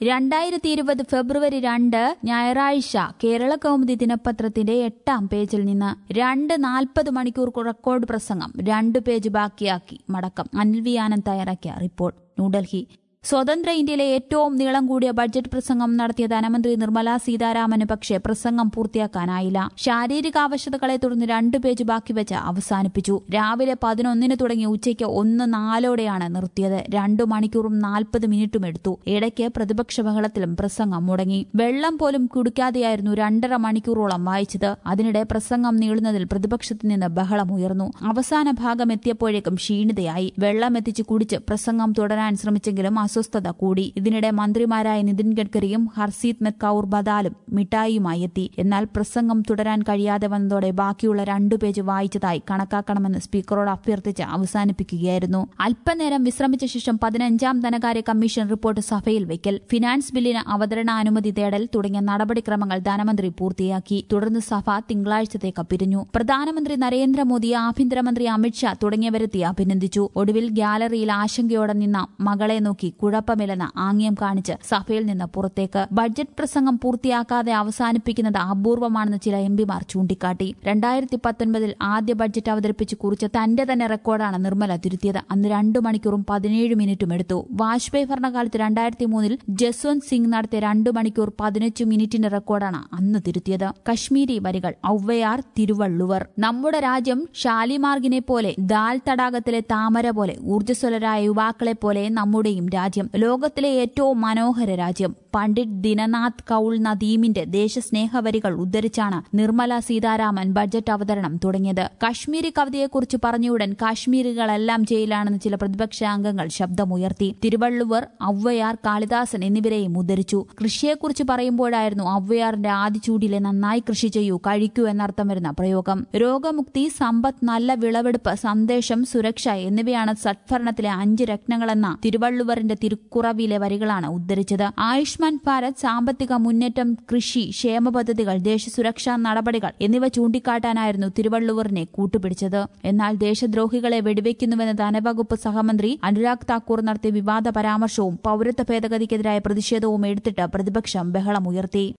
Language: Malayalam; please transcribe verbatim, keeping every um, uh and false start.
രണ്ടായിരത്തി ഇരുപത് ഫെബ്രുവരി രണ്ട് ഞായറാഴ്ച കേരള കൗമുദി ദിനപത്രത്തിന്റെ എട്ടാം പേജിൽ നിന്ന് രണ്ട് നാൽപ്പത് മണിക്കൂർ റെക്കോർഡ് പ്രസംഗം രണ്ടു പേജ് ബാക്കിയാക്കി മടക്കം. അനിൽ വി ആനന്ദ് തയ്യാറാക്കിയ റിപ്പോർട്ട്, ന്യൂഡൽഹി. സ്വതന്ത്ര ഇന്ത്യയിലെ ഏറ്റവും നീളം കൂടിയ ബഡ്ജറ്റ് പ്രസംഗം നടത്തിയ ധനമന്ത്രി നിർമ്മല സീതാരാമന് പക്ഷേ പ്രസംഗം പൂർത്തിയാക്കാനായില്ല. ശാരീരിക ആവശ്യകതകളെ തുടർന്ന് രണ്ടു പേജ് ബാക്കിവെച്ച് അവസാനിപ്പിച്ചു. രാവിലെ പതിനൊന്നിന് തുടങ്ങി ഉച്ചയ്ക്ക് ഒന്ന് നാലോടെയാണ് നിർത്തിയത്. രണ്ടു മണിക്കൂറും നാൽപ്പത് മിനിറ്റും എടുത്തു. ഇടയ്ക്ക് പ്രതിപക്ഷ ബഹളത്തിലും പ്രസംഗം മുടങ്ങി. വെള്ളം പോലും കുടിക്കാതെയായിരുന്നു രണ്ടര മണിക്കൂറോളം വായിച്ചത്. അതിനിടെ പ്രസംഗം നീളുന്നതിൽ പ്രതിപക്ഷത്തു നിന്ന് ബഹളമുയർന്നു. അവസാന ഭാഗം എത്തിയപ്പോഴേക്കും ക്ഷീണിതയായി. വെള്ളം എത്തിച്ച് കുടിച്ച് പ്രസംഗം തുടരാൻ ശ്രമിച്ചെങ്കിലും അസ്വസ്ഥത കൂടി. ഇതിനിടെ മന്ത്രിമാരായ നിതിൻ ഗഡ്കരിയും ഹർസീത് കൌർ ബദാലും മിഠായിയുമായി എത്തി. എന്നാൽ പ്രസംഗം തുടരാൻ കഴിയാതെ വന്നതോടെ ബാക്കിയുള്ള രണ്ടു പേജ് വായിച്ചതായി കണക്കാക്കണമെന്ന് സ്പീക്കറോട് അഭ്യർത്ഥിച്ച് അവസാനിപ്പിക്കുകയായിരുന്നു. അല്പനേരം വിശ്രമിച്ച ശേഷം പതിനഞ്ചാം ധനകാര്യ കമ്മീഷൻ റിപ്പോർട്ട് സഭയിൽ വയ്ക്കൽ, ഫിനാൻസ് ബില്ലിന് അവതരണാനുമതി തേടൽ തുടങ്ങിയ നടപടിക്രമങ്ങൾ ധനമന്ത്രി പൂർത്തിയാക്കി. തുടർന്ന് സഭ തിങ്കളാഴ്ചത്തേക്ക് പിരിഞ്ഞു. പ്രധാനമന്ത്രി നരേന്ദ്രമോദി, ആഭ്യന്തരമന്ത്രി അമിത്ഷാ തുടങ്ങിയവരെത്തി അഭിനന്ദിച്ചു. ഒടുവിൽ ഗ്യാലറിയിൽ ആശങ്കയോടെ നിന്ന മകളെ നോക്കി കുഴപ്പമില്ലെന്ന് ആംഗ്യം കാണിച്ച് സഭയിൽ നിന്ന് പുറത്തേക്ക്. ബഡ്ജറ്റ് പ്രസംഗം പൂർത്തിയാക്കാതെ അവസാനിപ്പിക്കുന്നത് അപൂർവമാണെന്ന് ചില എംപിമാർ ചൂണ്ടിക്കാട്ടി. രണ്ടായിരത്തി പത്തൊൻപതിൽ ആദ്യ ബഡ്ജറ്റ് അവതരിപ്പിച്ച് കുറിച്ച തന്റെ തന്നെ റെക്കോർഡാണ് നിർമ്മല തിരുത്തിയത്. അന്ന് രണ്ടു മണിക്കൂറും പതിനേഴ് മിനിറ്റും എടുത്തു. വാജ്പേയി ഭരണകാലത്ത് രണ്ടായിരത്തി മൂന്നിൽ ജസ്വന്ത് സിംഗ് നടത്തിയ രണ്ടു മണിക്കൂർ പതിനഞ്ച് മിനിറ്റിന്റെ റെക്കോർഡാണ് അന്ന് തിരുത്തിയത്. കശ്മീരി വരികൾ, ഔവയാർ തിരുവള്ളുവർ. നമ്മുടെ രാജ്യം ഷാലിമാർഗിനെ പോലെ, ദാൽ തടാകത്തിലെ താമര പോലെ, ഊർജ്ജസ്വലരായ യുവാക്കളെ പോലെ നമ്മുടെയും രാജ്യം. ലോകത്തിലെ ഏറ്റവും മനോഹര രാജ്യം. പണ്ഡിറ്റ് ദിനനാഥ് കൌൾ നദീമിന്റെ ദേശസ്നേഹവരികൾ ഉദ്ധരിച്ചാണ് നിർമ്മല സീതാരാമൻ ബഡ്ജറ്റ് അവതരണം തുടങ്ങിയത്. കശ്മീരി കവിതയെക്കുറിച്ച് പറഞ്ഞയുടൻ കാശ്മീരികളെല്ലാം ജയിലാണെന്ന് ചില പ്രതിപക്ഷ അംഗങ്ങൾ ശബ്ദമുയർത്തി. തിരുവള്ളുവർ, ഔവയാർ, കാളിദാസൻ എന്നിവരെയും ഉദ്ധരിച്ചു. കൃഷിയെക്കുറിച്ച് പറയുമ്പോഴായിരുന്നു ഔവയാറിന്റെ ആദിചൂടിലെ നന്നായി കൃഷി ചെയ്യൂ, കഴിക്കൂ എന്നർത്ഥം വരുന്ന പ്രയോഗം. രോഗമുക്തി, സമ്പത്ത്, നല്ല വിളവെടുപ്പ്, സന്ദേശം, സുരക്ഷ എന്നിവയാണ് സദ്ഭരണത്തിലെ അഞ്ച് രത്നങ്ങളെന്ന തിരുവള്ളുവറിന്റെ തിരുക്കുറവിലെ വരികളാണ് ഉദ്ധരിച്ചത്. ആയുഷ്മാൻ ഭാരത്, സാമ്പത്തിക മുന്നേറ്റം, കൃഷി, ക്ഷേമ പദ്ധതികൾ, ദേശസുരക്ഷാ നടപടികൾ എന്നിവ ചൂണ്ടിക്കാട്ടാനായിരുന്നു തിരുവള്ളുവറിനെ കൂട്ടുപിടിച്ചത്. എന്നാൽ ദേശദ്രോഹികളെ വെടിവെക്കുന്നുവെന്ന് ധനവകുപ്പ് സഹമന്ത്രി അനുരാഗ് താക്കൂർ നടത്തിയ വിവാദ പരാമർശവും പൌരത്വ ഭേദഗതിക്കെതിരായ പ്രതിഷേധവും എടുത്തിട്ട് പ്രതിപക്ഷം ബഹളമുയർത്തി.